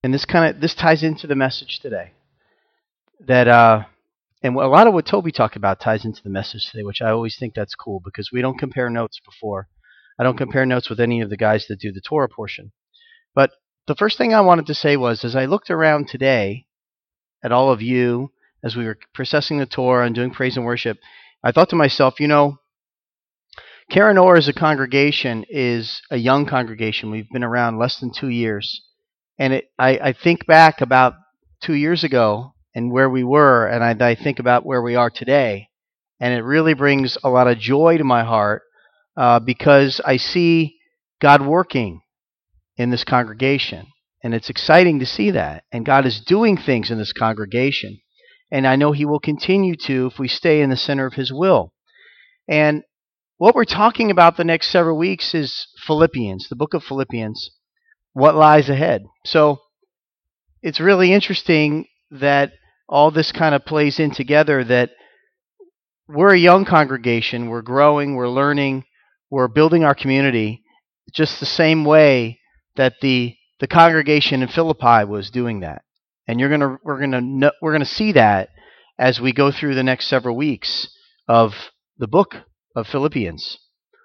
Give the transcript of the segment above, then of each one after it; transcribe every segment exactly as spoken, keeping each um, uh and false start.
and this kind of this ties into the message today. That uh, and a lot of what Toby talked about ties into the message today, which I always think that's cool because we don't compare notes before. I don't compare notes with any of the guys that do the Torah portion. But the first thing I wanted to say was, as I looked around today at all of you, as we were processing the Torah and doing praise and worship, I thought to myself, you know, Karen Orr as a congregation is a young congregation. We've been around less than two years. And it, I, I think back about two years ago and where we were, and I, I think about where we are today. And it really brings a lot of joy to my heart uh, because I see God working in this congregation. And it's exciting to see that. And God is doing things in this congregation. And I know He will continue to if we stay in the center of His will. And what we're talking about the next several weeks is Philippians, the book of Philippians, what lies ahead. So it's really interesting that all this kind of plays in together, that we're a young congregation, we're growing, we're learning, we're building our community just the same way that the the congregation in Philippi was doing that. And you're gonna we're gonna know, we're gonna see that as we go through the next several weeks of the book of Philippians.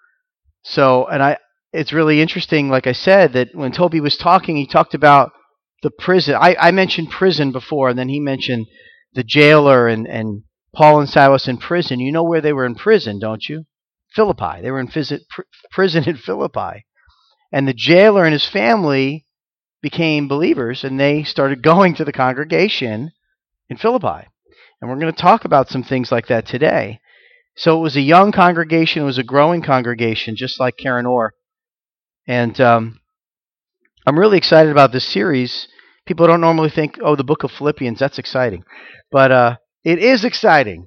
So, and I, it's really interesting, like I said, that when Toby was talking, he talked about the prison. I, I mentioned prison before, and then he mentioned the jailer and, and Paul and Silas in prison. You know where they were in prison, don't you? Philippi. They were in phys- pr- prison in Philippi. And the jailer and his family became believers, and they started going to the congregation in Philippi. And we're going to talk about some things like that today. So it was a young congregation. It was a growing congregation, just like Karen Orr. And um, I'm really excited about this series. People don't normally think, oh, the book of Philippians, that's exciting. But uh, it is exciting.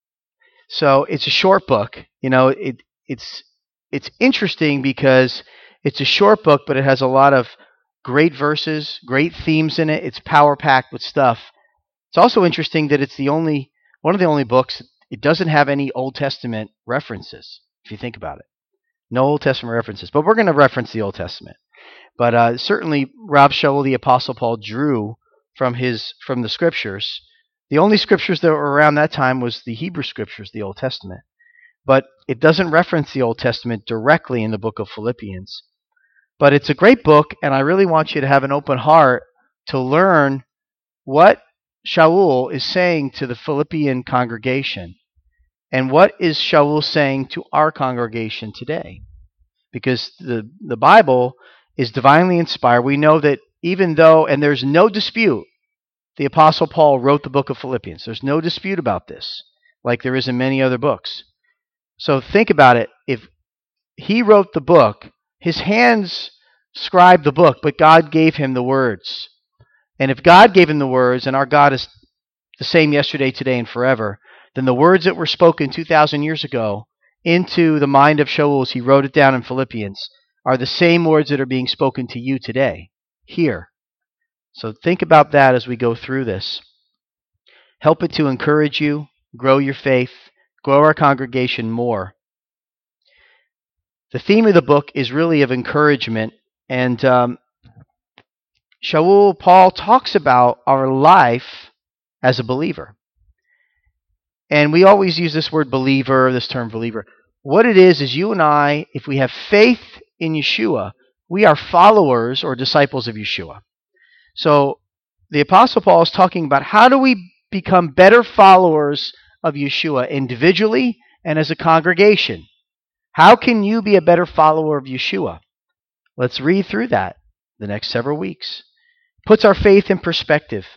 So it's a short book. You know, it it's it's interesting because it's a short book, but it has a lot of great verses, great themes in it. It's power-packed with stuff. It's also interesting that it's the only one of the only books. It doesn't have any Old Testament references, if you think about it. No Old Testament references. But we're going to reference the Old Testament. But uh, certainly, Rav Shaul, the Apostle Paul, drew from his from the Scriptures. The only Scriptures that were around that time was the Hebrew Scriptures, the Old Testament. But it doesn't reference the Old Testament directly in the book of Philippians. But it's a great book, and I really want you to have an open heart to learn what Shaul is saying to the Philippian congregation. And what is Shaul saying to our congregation today? Because the, the Bible is divinely inspired. We know that even though, and there's no dispute, the Apostle Paul wrote the book of Philippians. There's no dispute about this, like there is in many other books. So think about it. If he wrote the book, his hands scribed the book, but God gave him the words. And if God gave him the words, and our God is the same yesterday, today, and forever, then the words that were spoken two thousand years ago into the mind of Shaul as he wrote it down in Philippians are the same words that are being spoken to you today, here. So think about that as we go through this. Help it to encourage you, grow your faith, grow our congregation more. The theme of the book is really of encouragement, and um, Shaul, Paul talks about our life as a believer. And we always use this word believer, this term believer. What it is, is you and I, if we have faith in Yeshua, we are followers or disciples of Yeshua. So the Apostle Paul is talking about how do we become better followers of Yeshua individually and as a congregation. How can you be a better follower of Yeshua? Let's read through that the next several weeks. Puts our faith in perspective.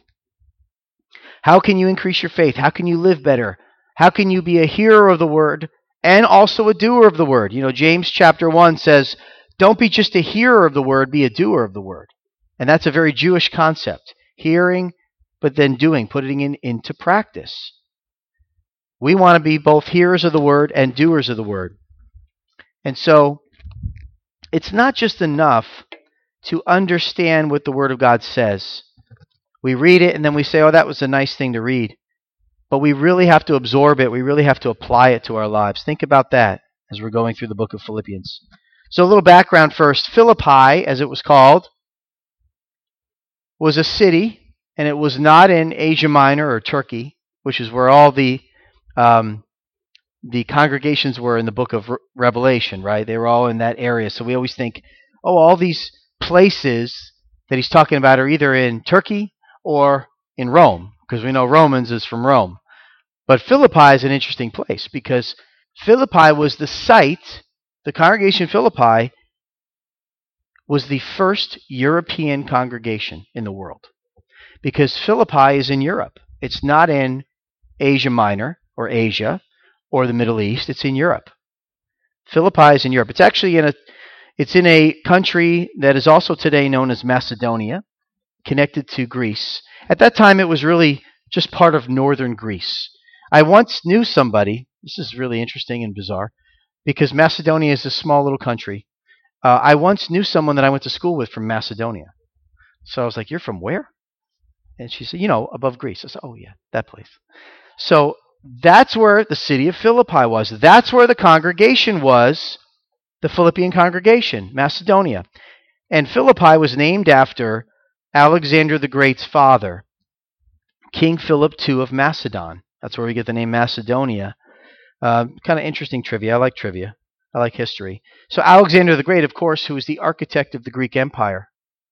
How can you increase your faith? How can you live better? How can you be a hearer of the word and also a doer of the word? You know, James chapter one says, don't be just a hearer of the word, be a doer of the word. And that's a very Jewish concept. Hearing, but then doing, putting it into practice. We want to be both hearers of the word and doers of the word. And so, it's not just enough to understand what the Word of God says. We read it and then we say, oh, that was a nice thing to read. But we really have to absorb it. We really have to apply it to our lives. Think about that as we're going through the book of Philippians. So a little background first. Philippi, as it was called, was a city, and it was not in Asia Minor or Turkey, which is where all the um, the congregations were in the book of Re- Revelation, right? They were all in that area. So we always think, oh, all these places that he's talking about are either in Turkey or in Rome, because we know Romans is from Rome. But Philippi is an interesting place because Philippi was the site, the congregation of Philippi was the first European congregation in the world. Because Philippi is in Europe. It's not in Asia Minor or Asia or the Middle East. It's in Europe. Philippi is in Europe. It's actually in a it's in a country that is also today known as Macedonia, connected to Greece. At that time, it was really just part of northern Greece. I once knew somebody, this is really interesting and bizarre, because Macedonia is a small little country. Uh, I once knew someone that I went to school with from Macedonia. So I was like, you're from where? And she said, you know, above Greece. I said, oh yeah, that place. So that's where the city of Philippi was. That's where the congregation was, the Philippian congregation, Macedonia. And Philippi was named after Alexander the Great's father, King Philip the Second of Macedon. That's where we get the name Macedonia. Uh, kind of interesting trivia. I like trivia. I like history. So Alexander the Great, of course, who was the architect of the Greek Empire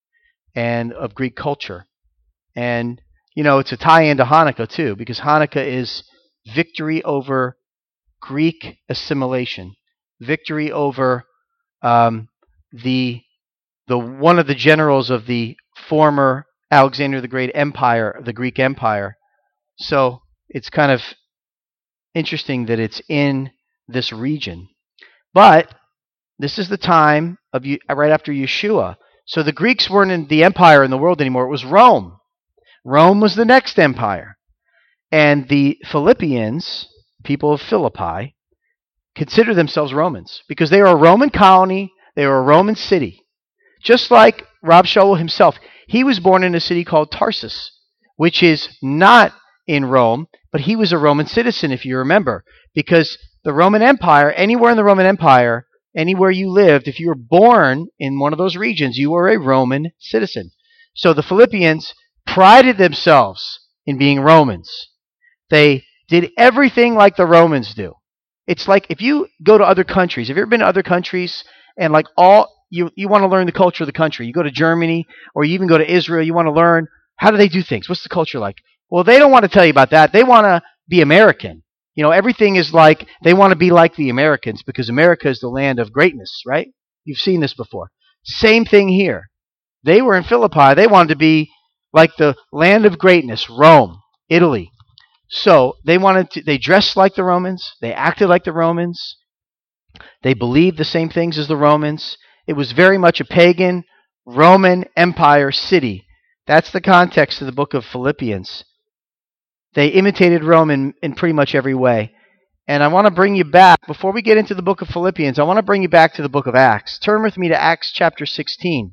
and of Greek culture. And, you know, it's a tie-in to Hanukkah, too, because Hanukkah is victory over Greek assimilation, victory over um, the the one of the generals of the former Alexander the Great Empire, the Greek Empire. So it's kind of interesting that it's in this region. But this is the time of right after Yeshua. So the Greeks weren't in the empire in the world anymore. It was Rome. Rome was the next empire. And the Philippians, people of Philippi, consider themselves Romans because they were a Roman colony. They were a Roman city. Just like Rob Shaul himself. He was born in a city called Tarsus, which is not in Rome, but he was a Roman citizen, if you remember, because the Roman Empire, anywhere in the Roman Empire, anywhere you lived, if you were born in one of those regions, you were a Roman citizen. So the Philippians prided themselves in being Romans. They did everything like the Romans do. It's like if you go to other countries, have you ever been to other countries and like all you you want to learn the culture of the country. You go to Germany or you even go to Israel, you want to learn how do they do things? What's the culture like? Well, they don't want to tell you about that. They want to be American. You know, everything is like they want to be like the Americans because America is the land of greatness, right? You've seen this before. Same thing here. They were in Philippi. They wanted to be like the land of greatness, Rome, Italy. So they wanted to, they dressed like the Romans. They acted like the Romans. They believed the same things as the Romans. It was very much a pagan Roman Empire city. That's the context of the book of Philippians. They imitated Rome in, in pretty much every way. And I want to bring you back, before we get into the book of Philippians, I want to bring you back to the book of Acts. Turn with me to Acts chapter sixteen.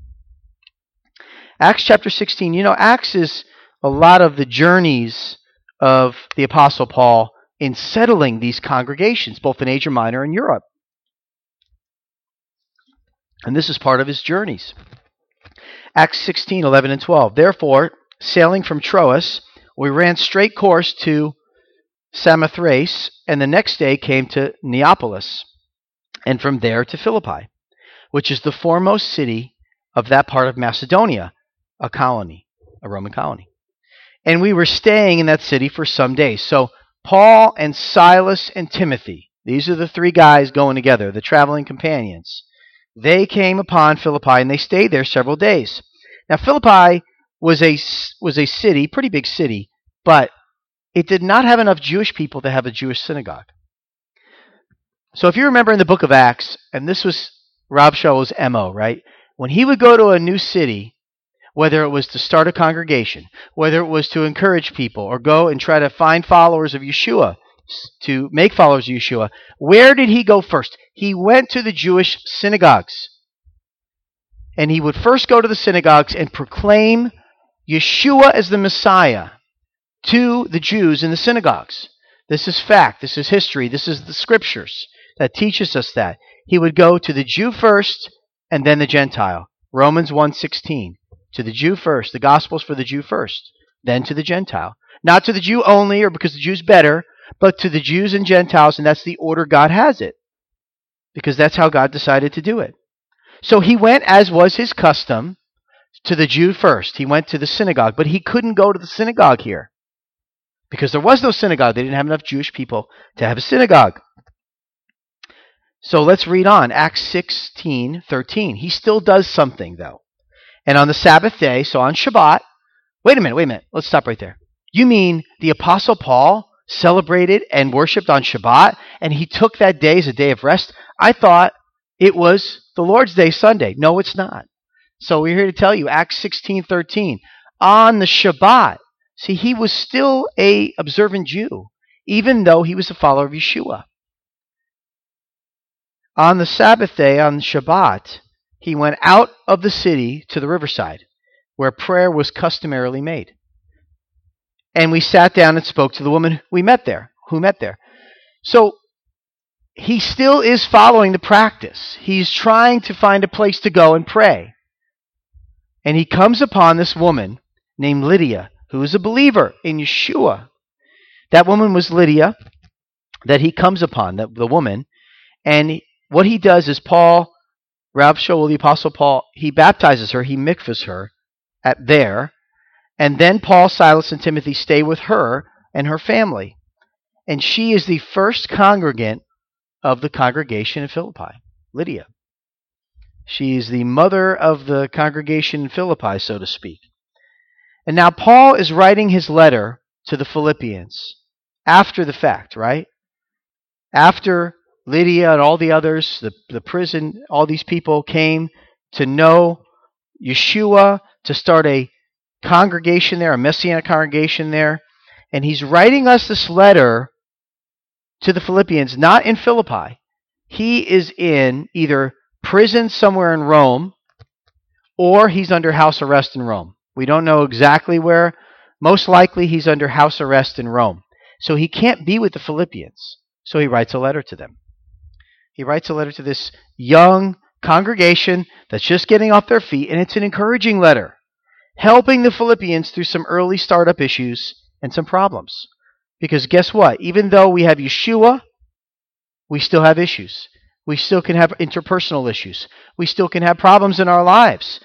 Acts chapter sixteen. You know, Acts is a lot of the journeys of the Apostle Paul in settling these congregations, both in Asia Minor and Europe. And this is part of his journeys. Acts sixteen, eleven and twelve. Therefore, sailing from Troas, we ran straight course to Samothrace, and the next day came to Neapolis, and from there to Philippi, which is the foremost city of that part of Macedonia, a colony, a Roman colony. And we were staying in that city for some days. So Paul and Silas and Timothy, these are the three guys going together, the traveling companions. They came upon Philippi, and they stayed there several days. Now, Philippi was a, was a city, pretty big city, but it did not have enough Jewish people to have a Jewish synagogue. So if you remember in the book of Acts, and this was Rob Shaul's M O, right? When he would go to a new city, whether it was to start a congregation, whether it was to encourage people, or go and try to find followers of Yeshua, to make followers of Yeshua, where did he go first? He went to the Jewish synagogues. And he would first go to the synagogues and proclaim Yeshua as the Messiah to the Jews in the synagogues. This is fact. This is history. This is the scriptures that teaches us that. He would go to the Jew first and then the Gentile. Romans one sixteen. To the Jew first. The gospel's for the Jew first, then to the Gentile. Not to the Jew only or because the Jew's better, but to the Jews and Gentiles, and that's the order God has it, because that's how God decided to do it. So he went, as was his custom, to the Jew first. He went to the synagogue, but he couldn't go to the synagogue here because there was no synagogue. They didn't have enough Jewish people to have a synagogue. So let's read on. Acts sixteen thirteen. He still does something, though. And on the Sabbath day, so on Shabbat, wait a minute, wait a minute. Let's stop right there. You mean the Apostle Paul celebrated and worshipped on Shabbat, and he took that day as a day of rest? I thought it was the Lord's Day, Sunday. No, it's not. So we're here to tell you, Acts sixteen thirteen. On the Shabbat. See, he was still a observant Jew, even though he was a follower of Yeshua. On the Sabbath day, on Shabbat, he went out of the city to the riverside, where prayer was customarily made. And we sat down and spoke to the woman we met there, who met there. So he still is following the practice. He's trying to find a place to go and pray. And he comes upon this woman named Lydia, who is a believer in Yeshua. That woman was Lydia that he comes upon, the, the woman. And what he does is Paul, Rav Shaul, the Apostle Paul, he baptizes her, he mikvahs her at there. And then Paul, Silas, and Timothy stay with her and her family. And she is the first congregant of the congregation in Philippi, Lydia. She is the mother of the congregation in Philippi, so to speak. And now Paul is writing his letter to the Philippians after the fact, right? After Lydia and all the others, the, the prison, all these people came to know Yeshua, to start a congregation there, a Messianic congregation there. And he's writing us this letter to the Philippians, not in Philippi. He is in either prison somewhere in Rome, or he's under house arrest in Rome. We don't know exactly where. Most likely he's under house arrest in Rome. So he can't be with the Philippians. So he writes a letter to them. He writes a letter to this young congregation that's just getting off their feet, and it's an encouraging letter, helping the Philippians through some early startup issues and some problems. Because guess what? Even though we have Yeshua, we still have issues. We still can have interpersonal issues. We still can have problems in our lives.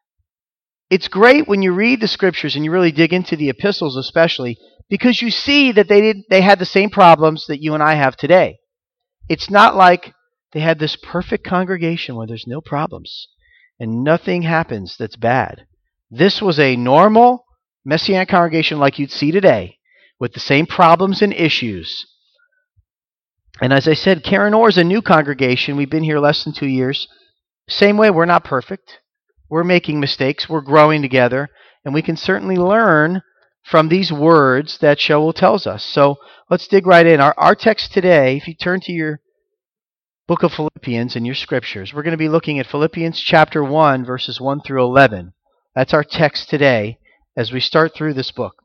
It's great when you read the scriptures and you really dig into the epistles especially, because you see that they did they had the same problems that you and I have today. It's not like they had this perfect congregation where there's no problems and nothing happens that's bad. This was a normal Messianic congregation like you'd see today, with the same problems and issues. And as I said, Karen Orr is a new congregation. We've been here less than two years. Same way, we're not perfect. We're making mistakes. We're growing together. And we can certainly learn from these words that Shaul tells us. So let's dig right in. Our, our text today, if you turn to your book of Philippians and your scriptures, we're going to be looking at Philippians chapter one, verses one through eleven. That's our text today as we start through this book.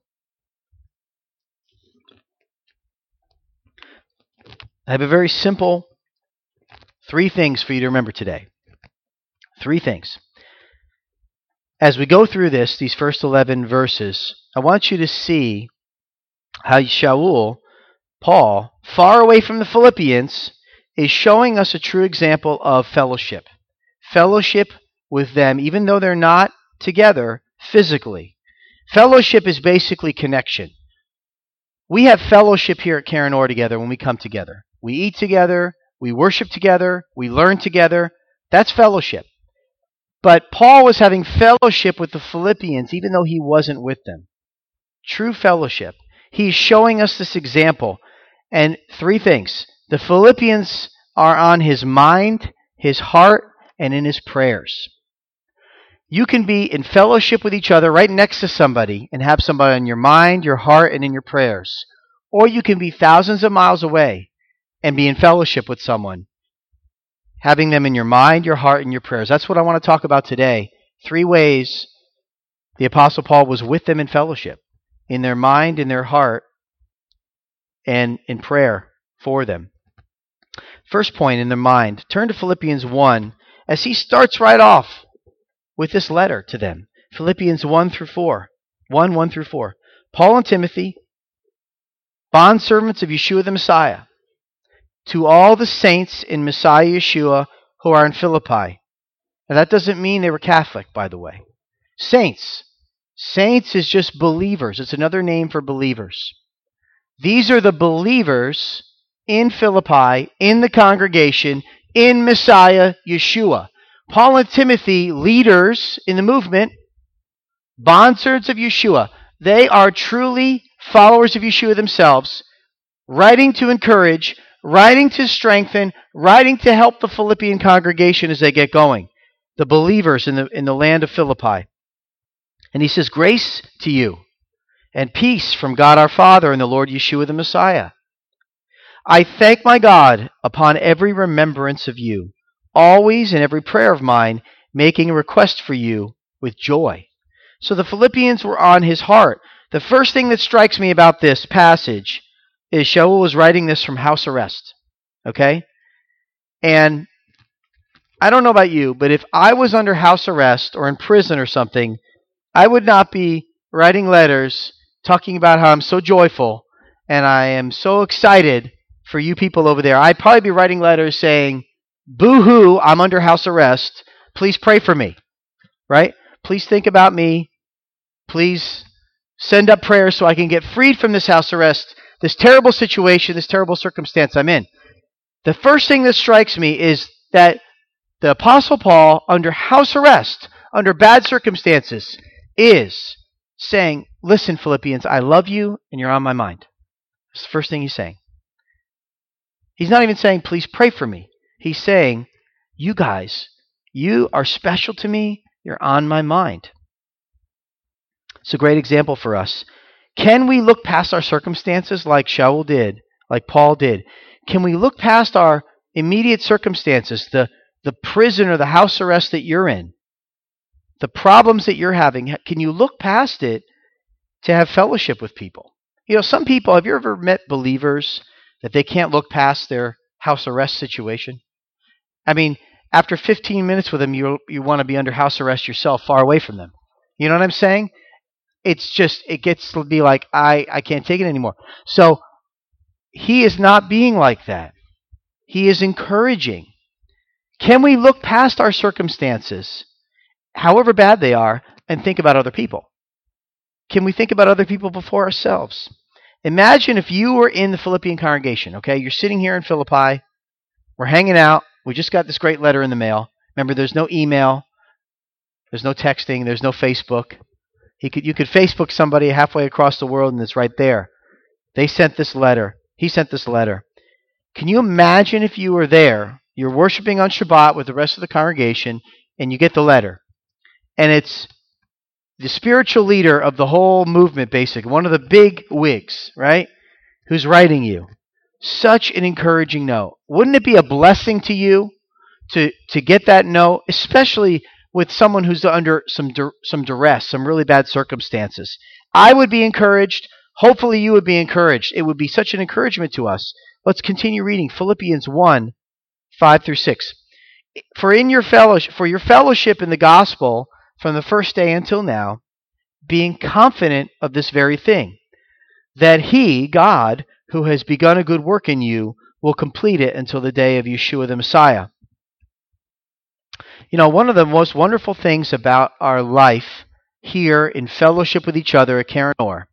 I have a very simple three things for you to remember today. Three things. As we go through this, these first eleven verses, I want you to see how Shaul, Paul, far away from the Philippians, is showing us a true example of fellowship. Fellowship with them, even though they're not together physically. Fellowship is basically connection. We have fellowship here at Karen Orr together when we come together. We eat together, we worship together, we learn together. That's fellowship. But Paul was having fellowship with the Philippians even though he wasn't with them. True fellowship. He's showing us this example. And three things. The Philippians are on his mind, his heart, and in his prayers. You can be in fellowship with each other right next to somebody and have somebody on your mind, your heart, and in your prayers. Or you can be thousands of miles away and be in fellowship with someone, having them in your mind, your heart, and your prayers. That's what I want to talk about today. Three ways the Apostle Paul was with them in fellowship, in their mind, in their heart, and in prayer for them. First point, in their mind. Turn to Philippians one as he starts right off with this letter to them. Philippians one through four. one, one through four. Paul and Timothy, bondservants of Yeshua the Messiah, to all the saints in Messiah Yeshua who are in Philippi. Now that doesn't mean they were Catholic, by the way. Saints. Saints is just believers. It's another name for believers. These are the believers in Philippi, in the congregation, in Messiah Yeshua. Paul and Timothy, leaders in the movement, bondservants of Yeshua. They are truly followers of Yeshua themselves, writing to encourage, writing to strengthen, writing to help the Philippian congregation as they get going. The believers in the, in the land of Philippi. And he says, grace to you and peace from God our Father and the Lord Yeshua the Messiah. I thank my God upon every remembrance of you, always in every prayer of mine, making a request for you with joy. So the Philippians were on his heart. The first thing that strikes me about this passage is Shaul was writing this from house arrest. Okay? And I don't know about you, but if I was under house arrest or in prison or something, I would not be writing letters talking about how I'm so joyful and I am so excited for you people over there. I'd probably be writing letters saying, boo-hoo, I'm under house arrest. Please pray for me. Right? Please think about me. Please send up prayers so I can get freed from this house arrest, this terrible situation, this terrible circumstance I'm in. The first thing that strikes me is that the Apostle Paul, under house arrest, under bad circumstances, is saying, listen, Philippians, I love you and you're on my mind. That's the first thing he's saying. He's not even saying, please pray for me. He's saying, you guys, you are special to me. You're on my mind. It's a great example for us. Can we look past our circumstances like Shaul did, like Paul did? Can we look past our immediate circumstances, the, the prison or the house arrest that you're in, the problems that you're having? Can you look past it to have fellowship with people? You know, some people, have you ever met believers that they can't look past their house arrest situation? I mean, after fifteen minutes with them, you you want to be under house arrest yourself, far away from them. You know what I'm saying? It's just, it gets to be like, I, I can't take it anymore. So, he is not being like that. He is encouraging. Can we look past our circumstances, however bad they are, and think about other people? Can we think about other people before ourselves? Imagine if you were in the Philippian congregation, okay? You're sitting here in Philippi. We're hanging out. We just got this great letter in the mail. Remember, there's no email. There's no texting. There's no Facebook. He could, you could Facebook somebody halfway across the world and it's right there. They sent this letter. He sent this letter. Can you imagine if you were there, you're worshiping on Shabbat with the rest of the congregation, and you get the letter? And it's the spiritual leader of the whole movement, basically, one of the big wigs, right, who's writing you. Such an encouraging note. Wouldn't it be a blessing to you to, to get that note, especially with someone who's under some some duress, some really bad circumstances? I would be encouraged. Hopefully you would be encouraged. It would be such an encouragement to us. Let's continue reading Philippians one, five through six. For in your fellowship, for your fellowship in the gospel from the first day until now, being confident of this very thing, that he, God, who has begun a good work in you, will complete it until the day of Yeshua the Messiah. You know, one of the most wonderful things about our life here in fellowship with each other at Karen Orr,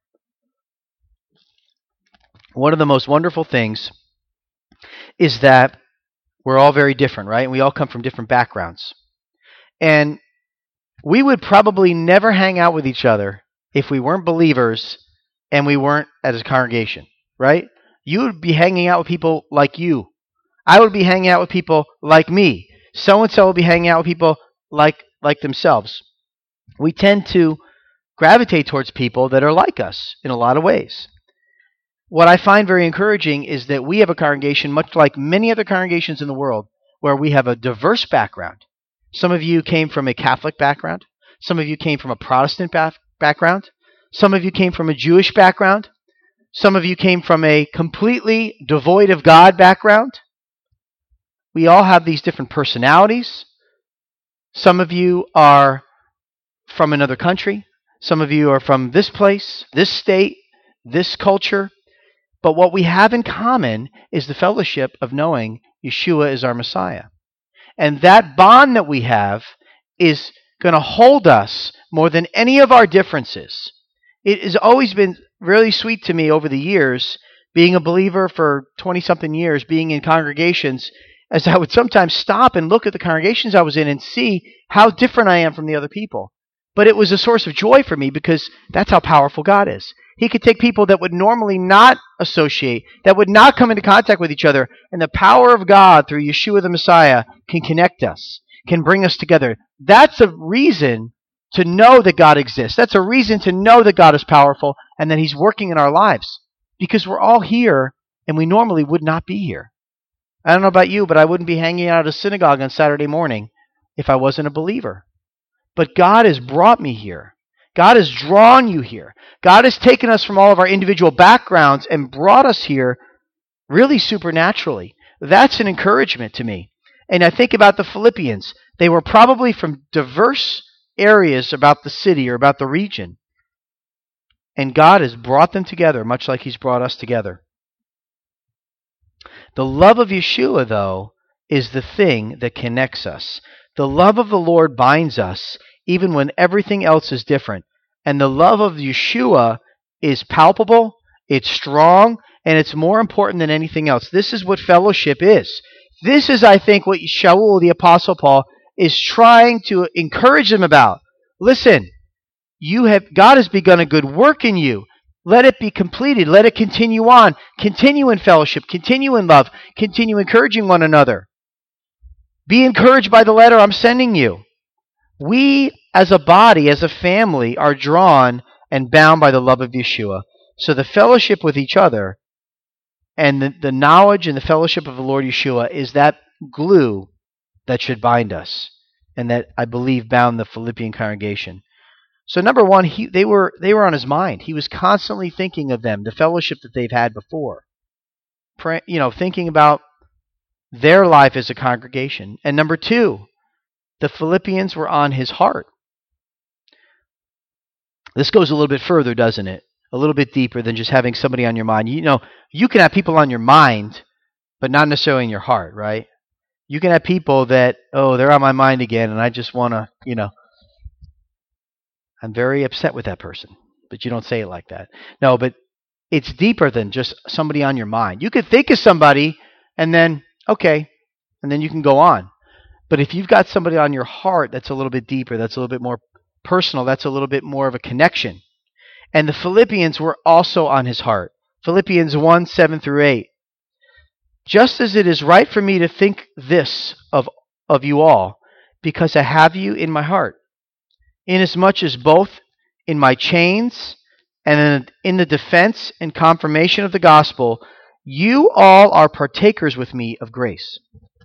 one of the most wonderful things is that we're all very different, right? And we all come from different backgrounds. And we would probably never hang out with each other if we weren't believers and we weren't at a congregation, right? You would be hanging out with people like you. I would be hanging out with people like me. So-and-so will be hanging out with people like like themselves. We tend to gravitate towards people that are like us in a lot of ways. What I find very encouraging is that we have a congregation, much like many other congregations in the world, where we have a diverse background. Some of you came from a Catholic background. Some of you came from a Protestant ba- background. Some of you came from a Jewish background. Some of you came from a completely devoid of God background. We all have these different personalities. Some of you are from another country. Some of you are from this place, this state, this culture. But what we have in common is the fellowship of knowing Yeshua is our Messiah. And that bond that we have is going to hold us more than any of our differences. It has always been really sweet to me over the years, being a believer for twenty-something years, being in congregations, as I would sometimes stop and look at the congregations I was in and see how different I am from the other people. But it was a source of joy for me because that's how powerful God is. He could take people that would normally not associate, that would not come into contact with each other, and the power of God through Yeshua the Messiah can connect us, can bring us together. That's a reason to know that God exists. That's a reason to know that God is powerful and that He's working in our lives, because we're all here and we normally would not be here. I don't know about you, but I wouldn't be hanging out at a synagogue on Saturday morning if I wasn't a believer. But God has brought me here. God has drawn you here. God has taken us from all of our individual backgrounds and brought us here really supernaturally. That's an encouragement to me. And I think about the Philippians. They were probably from diverse areas about the city or about the region. And God has brought them together, much like He's brought us together. The love of Yeshua, though, is the thing that connects us. The love of the Lord binds us, even when everything else is different. And the love of Yeshua is palpable, it's strong, and it's more important than anything else. This is what fellowship is. This is, I think, what Shaul, the Apostle Paul, is trying to encourage them about. Listen, you have God has begun a good work in you. Let it be completed. Let it continue on. Continue in fellowship. Continue in love. Continue encouraging one another. Be encouraged by the letter I'm sending you. We, as a body, as a family, are drawn and bound by the love of Yeshua. So the fellowship with each other and the, the knowledge and the fellowship of the Lord Yeshua is that glue that should bind us, and that I believe bound the Philippian congregation. So number one, he, they were they were on his mind. He was constantly thinking of them, the fellowship that they've had before. Pray, you know, thinking about their life as a congregation. And number two, the Philippians were on his heart. This goes a little bit further, doesn't it? A little bit deeper than just having somebody on your mind. You know, you can have people on your mind, but not necessarily in your heart, right? You can have people that, oh, they're on my mind again, and I just want to, you know, I'm very upset with that person. But you don't say it like that. No, but it's deeper than just somebody on your mind. You could think of somebody, and then, okay, and then you can go on. But if you've got somebody on your heart that's a little bit deeper, that's a little bit more personal, that's a little bit more of a connection. And the Philippians were also on his heart. Philippians one, seven through eight. Just as it is right for me to think this of, of you all, because I have you in my heart, inasmuch as both in my chains and in, in the defense and confirmation of the gospel, you all are partakers with me of grace.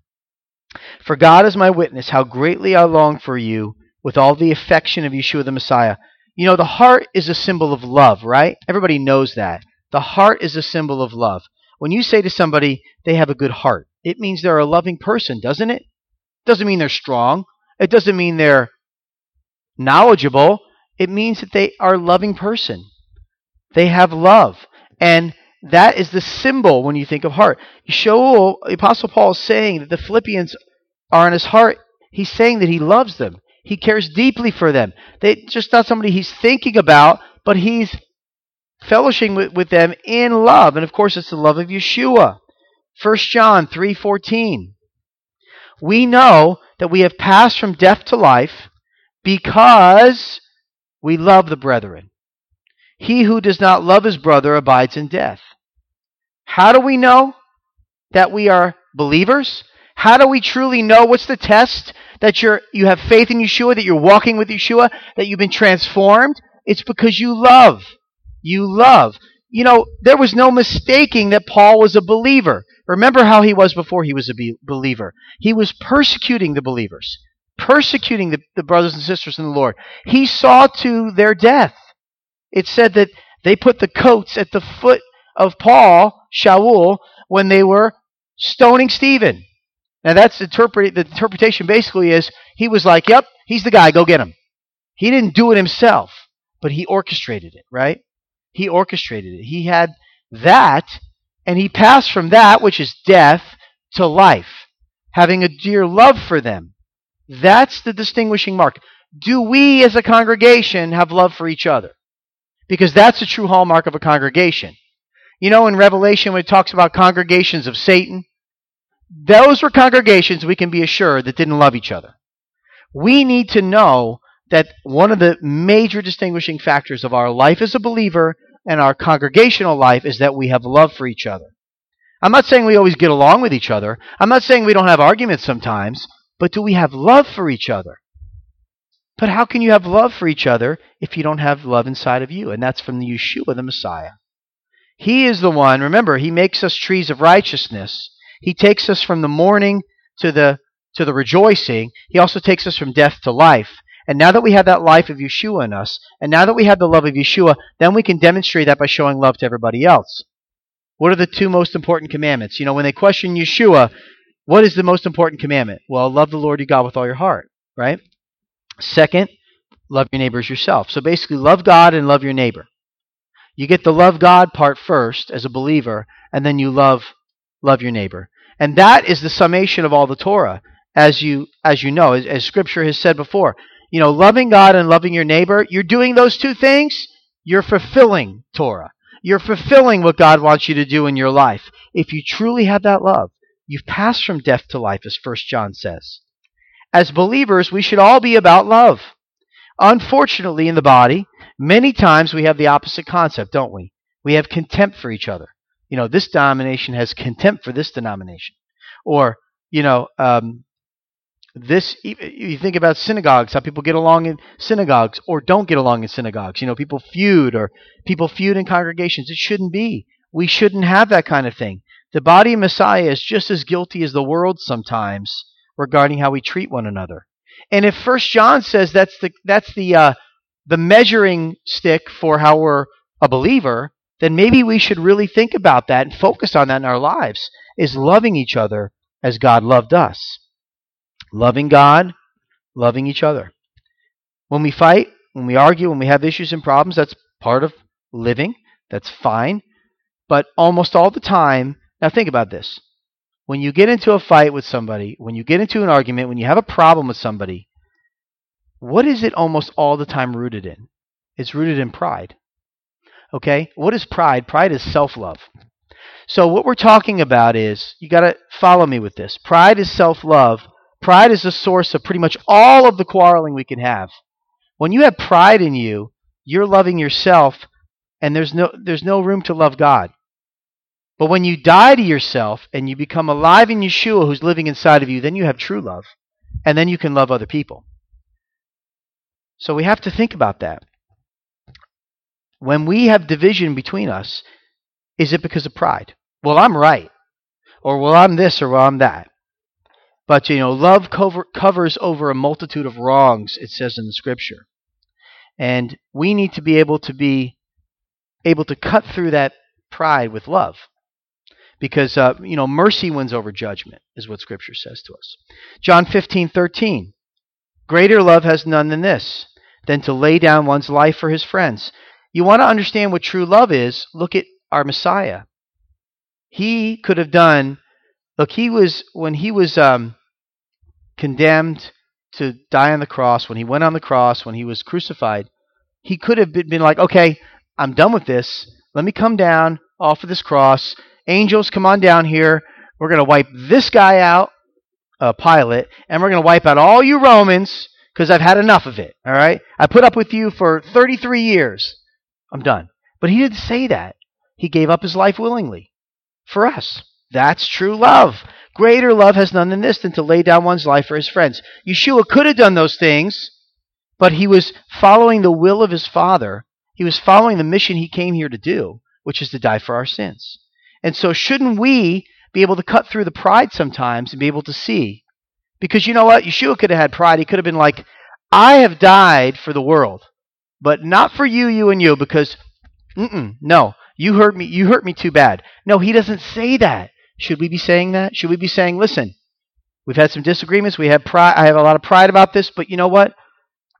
For God is my witness, how greatly I long for you with all the affection of Yeshua the Messiah. You know, the heart is a symbol of love, right? Everybody knows that. The heart is a symbol of love. When you say to somebody, they have a good heart, it means they're a loving person, doesn't it? It doesn't mean they're strong. It doesn't mean they're knowledgeable. It means that they are a loving person. They have love. And that is the symbol when you think of heart. Shaul, the Apostle Paul, is saying that the Philippians are in his heart. He's saying that he loves them. He cares deeply for them. They just not somebody he's thinking about, but he's fellowshipping with, with them in love. And of course, it's the love of Yeshua. First John three fourteen. We know that we have passed from death to life because we love the brethren. He who does not love his brother abides in death. How do we know that we are believers? How do we truly know? What's the test that you're you have faith in Yeshua, that you're walking with Yeshua, that you've been transformed? It's because you love. You love. You know, there was no mistaking that Paul was a believer. Remember how he was before he was a be- believer. He was persecuting the believers, persecuting the, the brothers and sisters in the Lord. He saw to their death. It said that they put the coats at the foot of Paul, Shaul, when they were stoning Stephen. Now that's interpreted, the interpretation basically is, he was like, yep, he's the guy, go get him. He didn't do it himself, but he orchestrated it, right? He orchestrated it. He had that, and he passed from that, which is death, to life, having a dear love for them. That's the distinguishing mark. Do we as a congregation have love for each other? Because that's the true hallmark of a congregation. You know, in Revelation, when it talks about congregations of Satan, those were congregations, we can be assured, that didn't love each other. We need to know that one of the major distinguishing factors of our life as a believer and our congregational life is that we have love for each other. I'm not saying we always get along with each other. I'm not saying we don't have arguments sometimes, but do we have love for each other? But how can you have love for each other if you don't have love inside of you? And that's from the Yeshua, the Messiah. He is the one, remember, he makes us trees of righteousness. He takes us from the mourning to the to the rejoicing. He also takes us from death to life. And now that we have that life of Yeshua in us, and now that we have the love of Yeshua, then we can demonstrate that by showing love to everybody else. What are the two most important commandments? You know, when they question Yeshua, what is the most important commandment? Well, love the Lord your God with all your heart, right? Second, love your neighbor as yourself. So basically, love God and love your neighbor. You get the love God part first as a believer, and then you love love your neighbor. And that is the summation of all the Torah, as you as you know, as, as Scripture has said before. You know, loving God and loving your neighbor, you're doing those two things, you're fulfilling Torah. You're fulfilling what God wants you to do in your life. If you truly have that love, you've passed from death to life, as First John says. As believers, we should all be about love. Unfortunately, in the body, many times we have the opposite concept, don't we? We have contempt for each other. You know, this denomination has contempt for this denomination. Or, you know, um, this, you think about synagogues, how people get along in synagogues or don't get along in synagogues. You know, people feud or people feud in congregations. It shouldn't be. We shouldn't have that kind of thing. The body of Messiah is just as guilty as the world sometimes regarding how we treat one another. And if First John says that's the that's the uh, the measuring stick for how we're a believer, then maybe we should really think about that and focus on that in our lives, is loving each other as God loved us. Loving God, loving each other. When we fight, when we argue, when we have issues and problems, that's part of living. That's fine. But almost all the time, now think about this. When you get into a fight with somebody, when you get into an argument, when you have a problem with somebody, what is it almost all the time rooted in? It's rooted in pride. Okay? What is pride? Pride is self-love. So what we're talking about is, you got to follow me with this. Pride is self-love. Pride is the source of pretty much all of the quarreling we can have. When you have pride in you, you're loving yourself, and there's no there's no room to love God. But when you die to yourself and you become alive in Yeshua who's living inside of you, then you have true love, and then you can love other people. So we have to think about that. When we have division between us, is it because of pride? Well, I'm right. Or, well, I'm this, or, well, I'm that. But, you know, love cover, covers over a multitude of wrongs, it says in the Scripture. And we need to be able to be able to cut through that pride with love. Because, uh, you know, mercy wins over judgment, is what Scripture says to us. John fifteen thirteen. Greater love has none than this, than to lay down one's life for his friends. You want to understand what true love is? Look at our Messiah. He could have done, look, he was, when he was um, condemned to die on the cross, when he went on the cross, when he was crucified, he could have been, been like, okay, I'm done with this. Let me come down off of this cross. Angels, come on down here. We're going to wipe this guy out, uh, Pilate, and we're going to wipe out all you Romans because I've had enough of it. All right? I put up with you for thirty-three years. I'm done. But he didn't say that. He gave up his life willingly for us. That's true love. Greater love has none than this, than to lay down one's life for his friends. Yeshua could have done those things, but he was following the will of his Father. He was following the mission he came here to do, which is to die for our sins. And so shouldn't we be able to cut through the pride sometimes and be able to see? Because you know what? Yeshua could have had pride. He could have been like, I have died for the world, but not for you, you, and you, because, mm-mm, no, you hurt me, you hurt me too bad. No, he doesn't say that. Should we be saying that? Should we be saying, listen, we've had some disagreements, we have pride, I have a lot of pride about this, but you know what?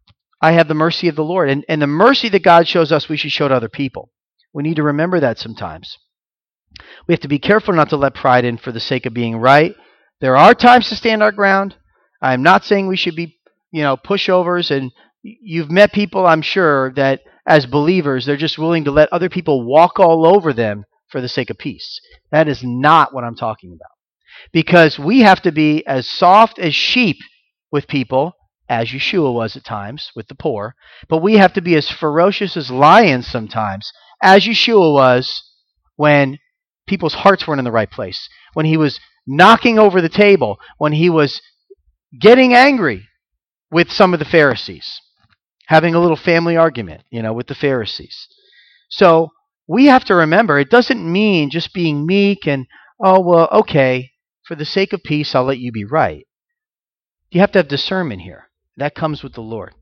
I have the mercy of the Lord. And, and the mercy that God shows us, we should show to other people. We need to remember that sometimes. We have to be careful not to let pride in for the sake of being right. There are times to stand our ground. I'm not saying we should be, you know, pushovers. And you've met people, I'm sure, that as believers, they're just willing to let other people walk all over them for the sake of peace. That is not what I'm talking about. Because we have to be as soft as sheep with people, as Yeshua was at times with the poor, but we have to be as ferocious as lions sometimes, as Yeshua was when people's hearts weren't in the right place, when he was knocking over the table, when he was getting angry with some of the Pharisees, having a little family argument, you know, with the Pharisees. So we have to remember, it doesn't mean just being meek and, oh, well, okay, for the sake of peace, I'll let you be right. You have to have discernment here. That comes with the Lord.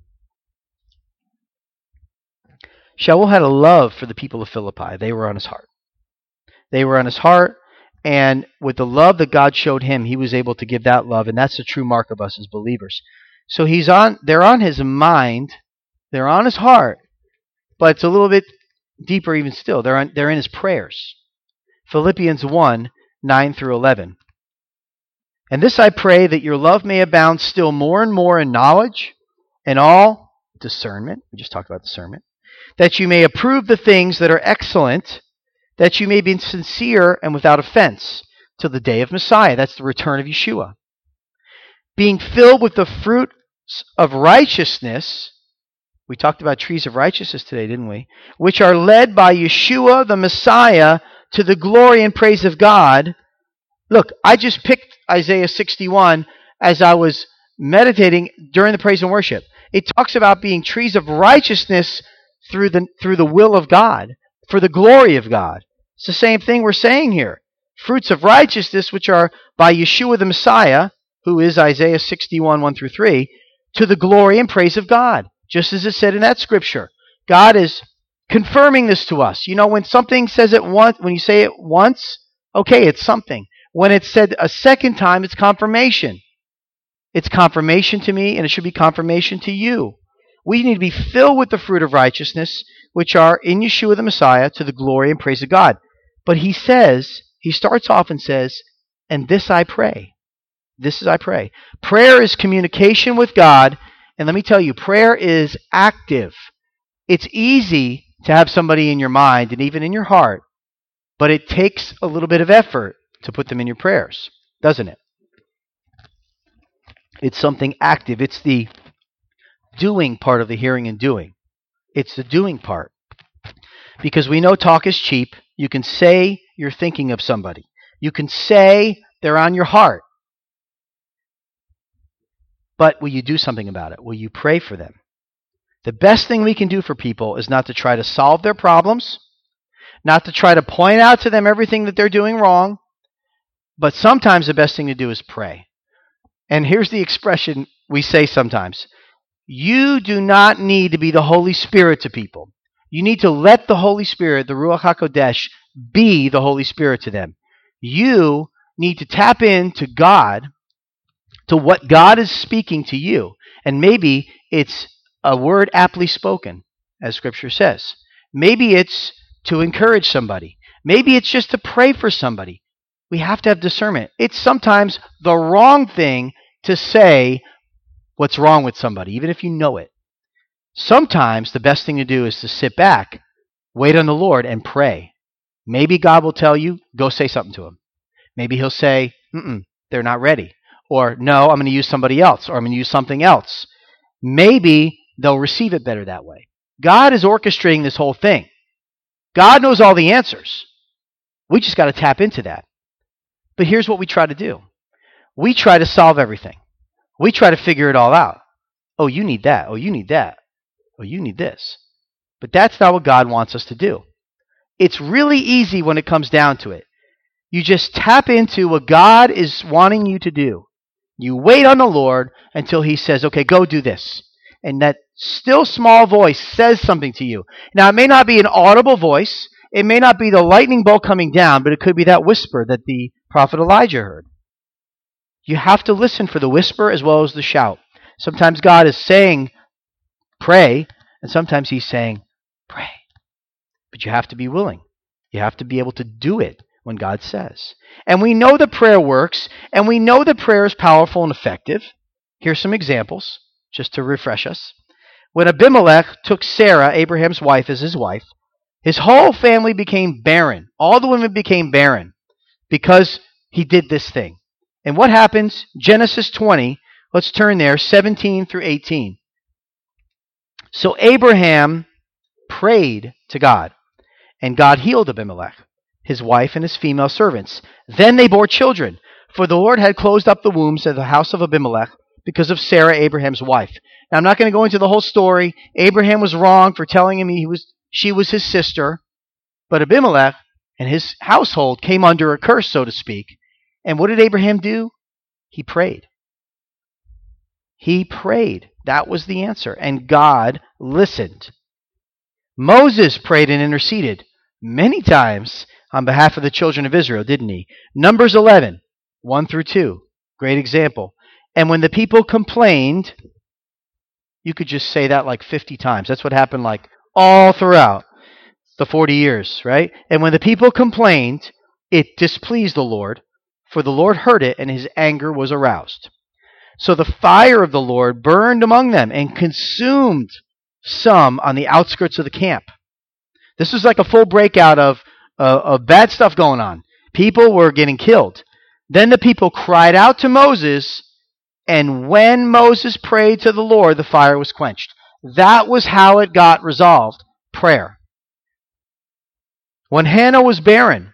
Shaul had a love for the people of Philippi. They were on his heart. They were on his heart, and with the love that God showed him, he was able to give that love, and that's the true mark of us as believers. So he's on. They're on his mind. They're on his heart, but it's a little bit deeper even still. They're on, they're in his prayers. Philippians one, nine through eleven. And this I pray, that your love may abound still more and more in knowledge and all discernment. We just talked about discernment. That you may approve the things that are excellent, that you may be sincere and without offense till the day of Messiah. That's the return of Yeshua. Being filled with the fruit of righteousness. We talked about trees of righteousness today, didn't we? Which are led by Yeshua the Messiah to the glory and praise of God. Look, I just picked Isaiah sixty-one as I was meditating during the praise and worship. It talks about being trees of righteousness through the through the will of God, for the glory of God. It's the same thing we're saying here. Fruits of righteousness, which are by Yeshua the Messiah, who is Isaiah sixty-one, one through three, to the glory and praise of God. Just as it said in that scripture. God is confirming this to us. You know, when something says it once, when you say it once, okay, it's something. When it's said a second time, it's confirmation. It's confirmation to me, and it should be confirmation to you. We need to be filled with the fruit of righteousness, which are in Yeshua the Messiah, to the glory and praise of God. But he says, he starts off and says, and this I pray. This is I pray. Prayer is communication with God, and let me tell you, prayer is active. It's easy to have somebody in your mind and even in your heart, but it takes a little bit of effort to put them in your prayers, doesn't it? It's something active. It's the doing part of the hearing and doing. It's the doing part. Because we know talk is cheap. You can say you're thinking of somebody. You can say they're on your heart. But will you do something about it? Will you pray for them? The best thing we can do for people is not to try to solve their problems, not to try to point out to them everything that they're doing wrong, but sometimes the best thing to do is pray. And here's the expression we say sometimes. You do not need to be the Holy Spirit to people. You need to let the Holy Spirit, the Ruach HaKodesh, be the Holy Spirit to them. You need to tap into God, to what God is speaking to you. And maybe it's a word aptly spoken, as Scripture says. Maybe it's to encourage somebody. Maybe it's just to pray for somebody. We have to have discernment. It's sometimes the wrong thing to say what's wrong with somebody, even if you know it. Sometimes the best thing to do is to sit back, wait on the Lord, and pray. Maybe God will tell you, go say something to them. Maybe he'll say, mm-mm, they're not ready. Or, no, I'm going to use somebody else, or I'm going to use something else. Maybe they'll receive it better that way. God is orchestrating this whole thing. God knows all the answers. We just got to tap into that. But here's what we try to do. We try to solve everything. We try to figure it all out. Oh, you need that. Oh, you need that. Oh, you need this. But that's not what God wants us to do. It's really easy when it comes down to it. You just tap into what God is wanting you to do. You wait on the Lord until he says, okay, go do this. And that still small voice says something to you. Now, it may not be an audible voice. It may not be the lightning bolt coming down, but it could be that whisper that the prophet Elijah heard. You have to listen for the whisper as well as the shout. Sometimes God is saying pray, and sometimes he's saying, pray. But you have to be willing. You have to be able to do it when God says. And we know that prayer works, and we know that prayer is powerful and effective. Here's some examples, just to refresh us. When Abimelech took Sarah, Abraham's wife, as his wife, his whole family became barren. All the women became barren because he did this thing. And what happens? Genesis twenty, let's turn there, seventeen through eighteen. So Abraham prayed to God, and God healed Abimelech, his wife, and his female servants. Then they bore children, for the Lord had closed up the wombs of the house of Abimelech because of Sarah, Abraham's wife. Now, I'm not going to go into the whole story. Abraham was wrong for telling him he was she was his sister, but Abimelech and his household came under a curse, so to speak. And what did Abraham do? He prayed. He prayed. That was the answer. And God listened. Moses prayed and interceded many times on behalf of the children of Israel, didn't he? Numbers eleven, one through two. Great example. And when the people complained, you could just say that like fifty times. That's what happened like all throughout the forty years, right? And when the people complained, it displeased the Lord, for the Lord heard it, and his anger was aroused. So the fire of the Lord burned among them and consumed some on the outskirts of the camp. This was like a full breakout of, uh, of bad stuff going on. People were getting killed. Then the people cried out to Moses, and when Moses prayed to the Lord, the fire was quenched. That was how it got resolved. Prayer. When Hannah was barren,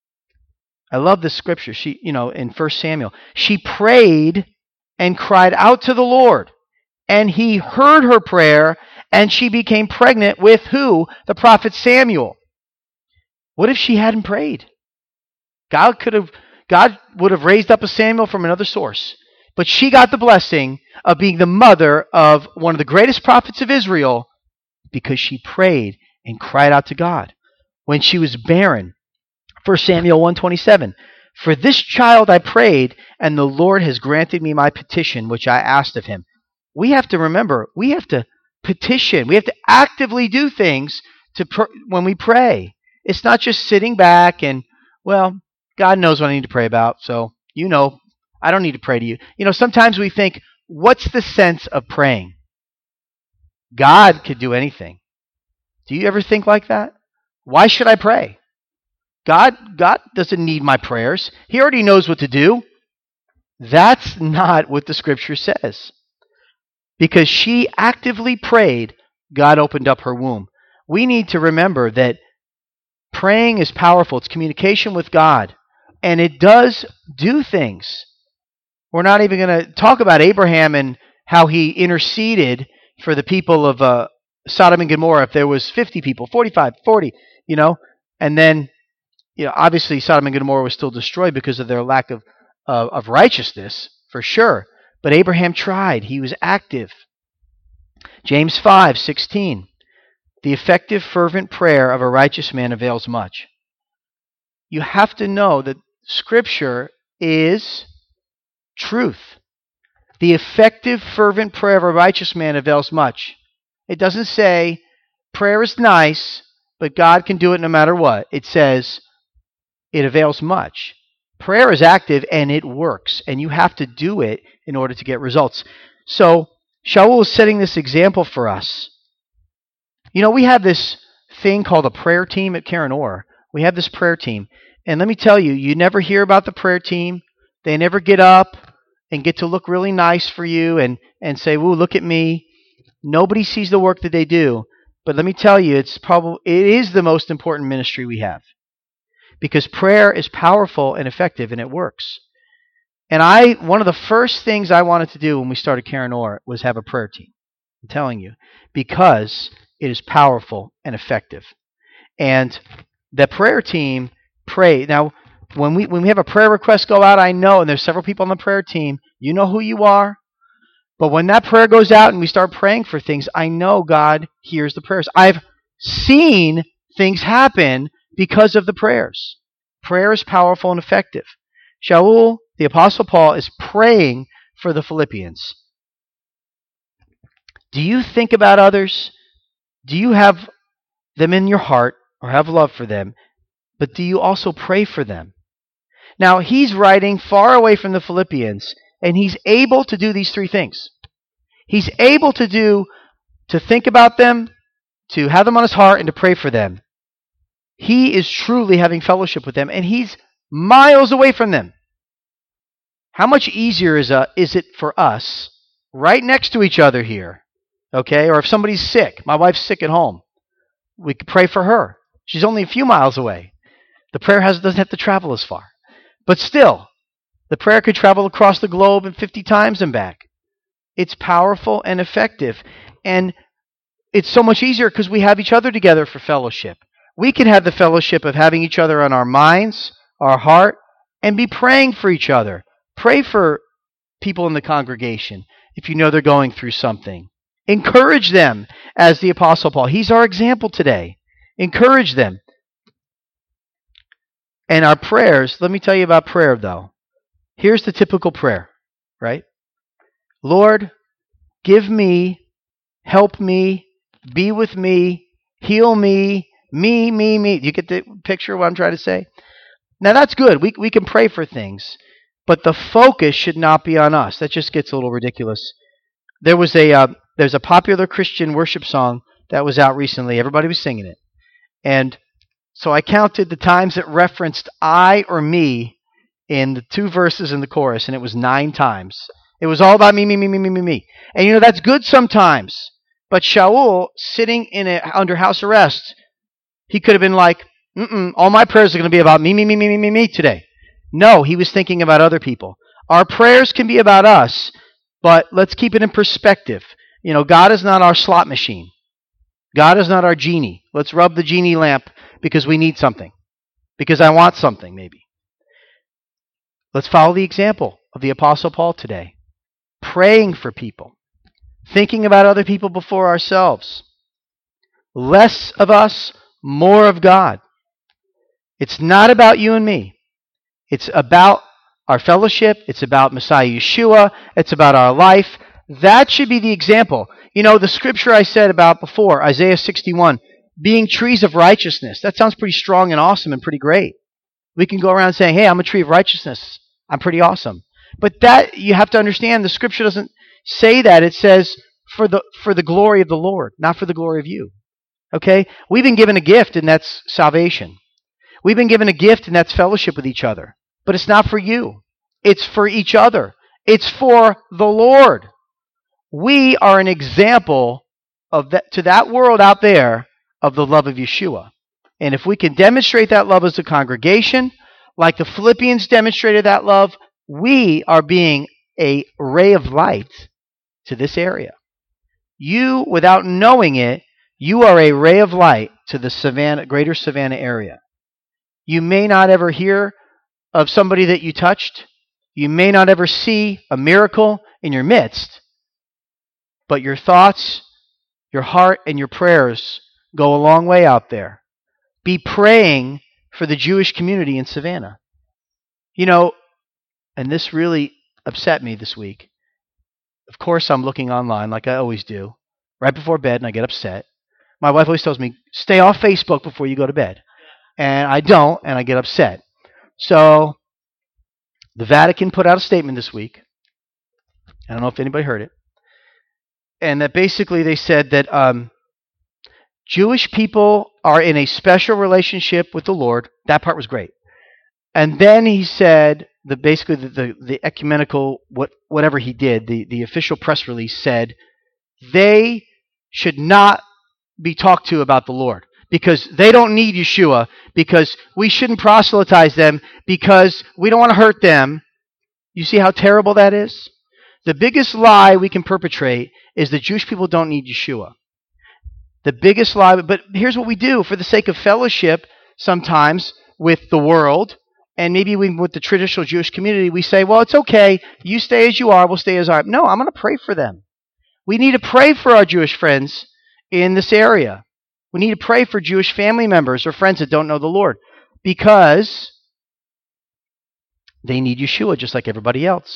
I love this scripture. She, you know, in First Samuel, she prayed and cried out to the Lord, and he heard her prayer, and she became pregnant with who? The prophet Samuel. What if she hadn't prayed? God could have, God would have raised up a Samuel from another source. But she got the blessing of being the mother of one of the greatest prophets of Israel because she prayed and cried out to God. When she was barren, First Samuel one twenty-seven, for this child I prayed, and the Lord has granted me my petition, which I asked of him. We have to remember, we have to petition. We have to actively do things to pr- when we pray. It's not just sitting back and, well, God knows what I need to pray about, so you know, I don't need to pray to you. You know, sometimes we think, what's the sense of praying? God could do anything. Do you ever think like that? Why should I pray? God, God doesn't need my prayers. He already knows what to do. That's not what the scripture says. Because she actively prayed, God opened up her womb. We need to remember that praying is powerful. It's communication with God. And it does do things. We're not even going to talk about Abraham and how he interceded for the people of uh, Sodom and Gomorrah. If there was fifty people, forty-five, forty, you know, and then, you know, obviously Sodom and Gomorrah was still destroyed because of their lack of, uh, of righteousness, for sure. But Abraham tried. He was active. James five sixteen, the effective fervent prayer of a righteous man avails much. You have to know that Scripture is truth. The effective, fervent prayer of a righteous man avails much. It doesn't say prayer is nice, but God can do it no matter what. It says it avails much. Prayer is active and it works, and you have to do it in order to get results. So Shaul is setting this example for us. You know, we have this thing called a prayer team at Karen Orr. We have this prayer team. And let me tell you, you never hear about the prayer team. They never get up and get to look really nice for you and, and say, "Woo, look at me." Nobody sees the work that they do. But let me tell you, it's probably it is the most important ministry we have. Because prayer is powerful and effective, and it works. And I one of the first things I wanted to do when we started Karen Orr was have a prayer team. I'm telling you. Because it is powerful and effective. And the prayer team pray. Now, when we when we have a prayer request go out, I know, and there's several people on the prayer team, you know who you are. But when that prayer goes out and we start praying for things, I know God hears the prayers. I've seen things happen because of the prayers. Prayer is powerful and effective. Shaul, the Apostle Paul, is praying for the Philippians. Do you think about others? Do you have them in your heart or have love for them? But do you also pray for them? Now, he's writing far away from the Philippians, and he's able to do these three things. He's able to do, to think about them, to have them on his heart, and to pray for them. He is truly having fellowship with them, and he's miles away from them. How much easier is, uh, is it for us, right next to each other here, okay? Or if somebody's sick, my wife's sick at home, we could pray for her. She's only a few miles away. The prayer has, doesn't have to travel as far. But still, the prayer could travel across the globe and fifty times and back. It's powerful and effective. And it's so much easier because we have each other together for fellowship. We can have the fellowship of having each other on our minds, our heart, and be praying for each other. Pray for people in the congregation if you know they're going through something. Encourage them, as the Apostle Paul. He's our example today. Encourage them. And our prayers, let me tell you about prayer, though. Here's the typical prayer, right? Lord, give me, help me, be with me, heal me, me, me, me. Do you get the picture of what I'm trying to say? Now, that's good. We, we can pray for things. But the focus should not be on us. That just gets a little ridiculous. There was a uh, there's a popular Christian worship song that was out recently. Everybody was singing it. And so I counted the times it referenced I or me in the two verses in the chorus, and it was nine times. It was all about me, me, me, me, me, me, me. And you know, that's good sometimes. But Shaul, sitting in a, under house arrest, he could have been like, Mm-mm, all my prayers are going to be about me, me, me, me, me, me, me today. No, he was thinking about other people. Our prayers can be about us, but let's keep it in perspective. You know, God is not our slot machine. God is not our genie. Let's rub the genie lamp because we need something. Because I want something, maybe. Let's follow the example of the Apostle Paul today. Praying for people. Thinking about other people before ourselves. Less of us, more of God. It's not about you and me. It's about our fellowship. It's about Messiah Yeshua. It's about our life. That should be the example. You know, the scripture I said about before, Isaiah sixty-one, being trees of righteousness. That sounds pretty strong and awesome and pretty great. We can go around saying, hey, I'm a tree of righteousness. I'm pretty awesome. But that, you have to understand, the scripture doesn't say that. It says, for the for the glory of the Lord, not for the glory of you. Okay? We've been given a gift, and that's salvation. We've been given a gift, and that's fellowship with each other. But it's not for you. It's for each other. It's for the Lord. We are an example of that, to that world out there of the love of Yeshua. And if we can demonstrate that love as a congregation, like the Philippians demonstrated that love, we are being a ray of light to this area. You, without knowing it, you are a ray of light to the Savannah, greater Savannah area. You may not ever hear of somebody that you touched. You may not ever see a miracle in your midst. But your thoughts, your heart, and your prayers go a long way out there. Be praying for the Jewish community in Savannah. You know, and this really upset me this week. Of course, I'm looking online like I always do, right before bed, and I get upset. My wife always tells me, stay off Facebook before you go to bed. And I don't, and I get upset. So, the Vatican put out a statement this week. I don't know if anybody heard it. And that basically they said that um, Jewish people are in a special relationship with the Lord. That part was great. And then he said, the basically the, the, the ecumenical, what, whatever he did, the, the official press release said, they should not be talked to about the Lord. Because they don't need Yeshua, because we shouldn't proselytize them, because we don't want to hurt them. You see how terrible that is? The biggest lie we can perpetrate is that Jewish people don't need Yeshua. The biggest lie, but here's what we do for the sake of fellowship sometimes with the world, and maybe we, with the traditional Jewish community, we say, well, it's okay, you stay as you are, we'll stay as I am. No, I'm going to pray for them. We need to pray for our Jewish friends in this area. We need to pray for Jewish family members or friends that don't know the Lord, because they need Yeshua just like everybody else.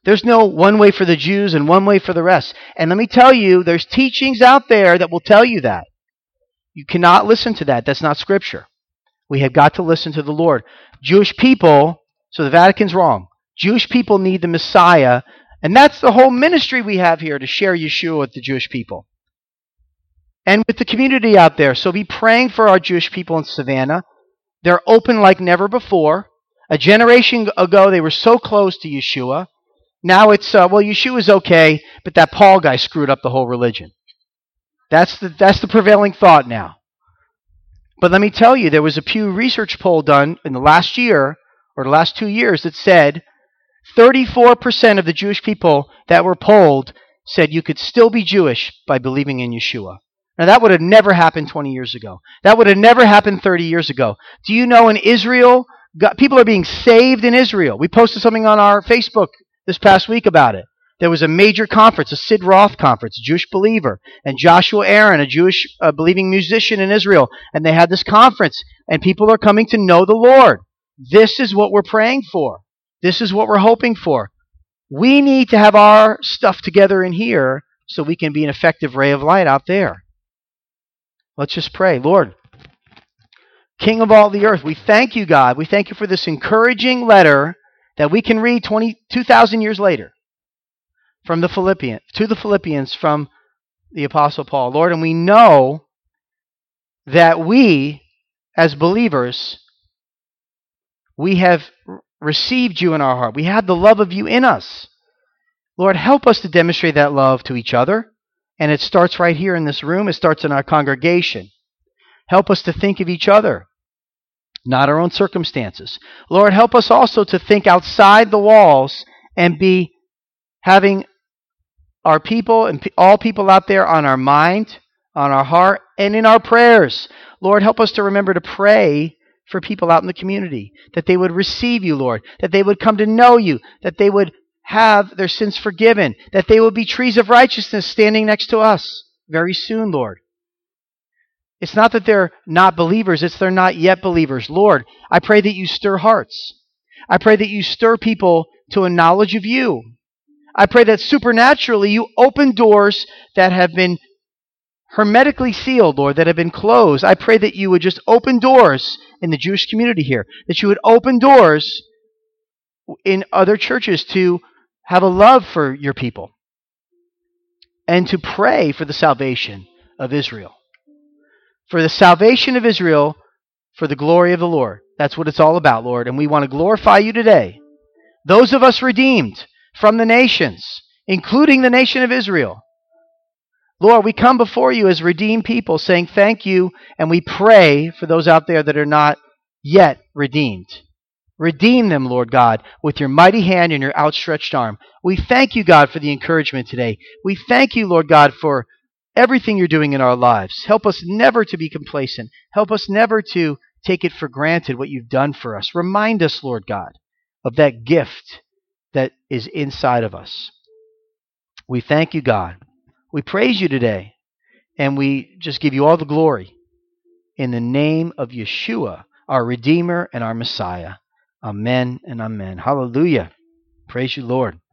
There's no one way for the Jews and one way for the rest. And let me tell you, there's teachings out there that will tell you that. You cannot listen to that. That's not Scripture. We have got to listen to the Lord. Jewish people, so the Vatican's wrong. Jewish people need the Messiah, and that's the whole ministry we have here, to share Yeshua with the Jewish people. And with the community out there. So be praying for our Jewish people in Savannah. They're open like never before. A generation ago, they were so close to Yeshua. Now it's, uh, well, Yeshua's okay, but that Paul guy screwed up the whole religion. That's the, that's the prevailing thought now. But let me tell you, there was a Pew Research poll done in the last year, or the last two years, that said thirty-four percent of the Jewish people that were polled said you could still be Jewish by believing in Yeshua. Now, that would have never happened twenty years ago. That would have never happened thirty years ago. Do you know in Israel, God, people are being saved in Israel? We posted something on our Facebook this past week about it. There was a major conference, a Sid Roth conference, a Jewish believer, and Joshua Aaron, a Jewish uh, believing musician in Israel. And they had this conference, and people are coming to know the Lord. This is what we're praying for. This is what we're hoping for. We need to have our stuff together in here so we can be an effective ray of light out there. Let's just pray. Lord, King of all the earth, we thank you, God. We thank you for this encouraging letter that we can read two thousand years later from the Philippians, to the Philippians from the Apostle Paul. Lord, and we know that we, as believers, we have received you in our heart. We have the love of you in us. Lord, help us to demonstrate that love to each other. And it starts right here in this room. It starts in our congregation. Help us to think of each other, not our own circumstances. Lord, help us also to think outside the walls and be having our people and all people out there on our mind, on our heart, and in our prayers. Lord, help us to remember to pray for people out in the community, that they would receive you, Lord, that they would come to know you, that they would have their sins forgiven, that they will be trees of righteousness standing next to us very soon, Lord. It's not that they're not believers, it's they're not yet believers. Lord, I pray that you stir hearts. I pray that you stir people to a knowledge of you. I pray that supernaturally you open doors that have been hermetically sealed, Lord, that have been closed. I pray that you would just open doors in the Jewish community here, that you would open doors in other churches to have a love for your people and to pray for the salvation of Israel. For the salvation of Israel, for the glory of the Lord. That's what it's all about, Lord, and we want to glorify you today. Those of us redeemed from the nations, including the nation of Israel. Lord, we come before you as redeemed people saying thank you, and we pray for those out there that are not yet redeemed. Redeem them, Lord God, with your mighty hand and your outstretched arm. We thank you, God, for the encouragement today. We thank you, Lord God, for everything you're doing in our lives. Help us never to be complacent. Help us never to take it for granted what you've done for us. Remind us, Lord God, of that gift that is inside of us. We thank you, God. We praise you today, and we just give you all the glory in the name of Yeshua, our Redeemer and our Messiah. Amen and amen. Hallelujah. Praise you, Lord.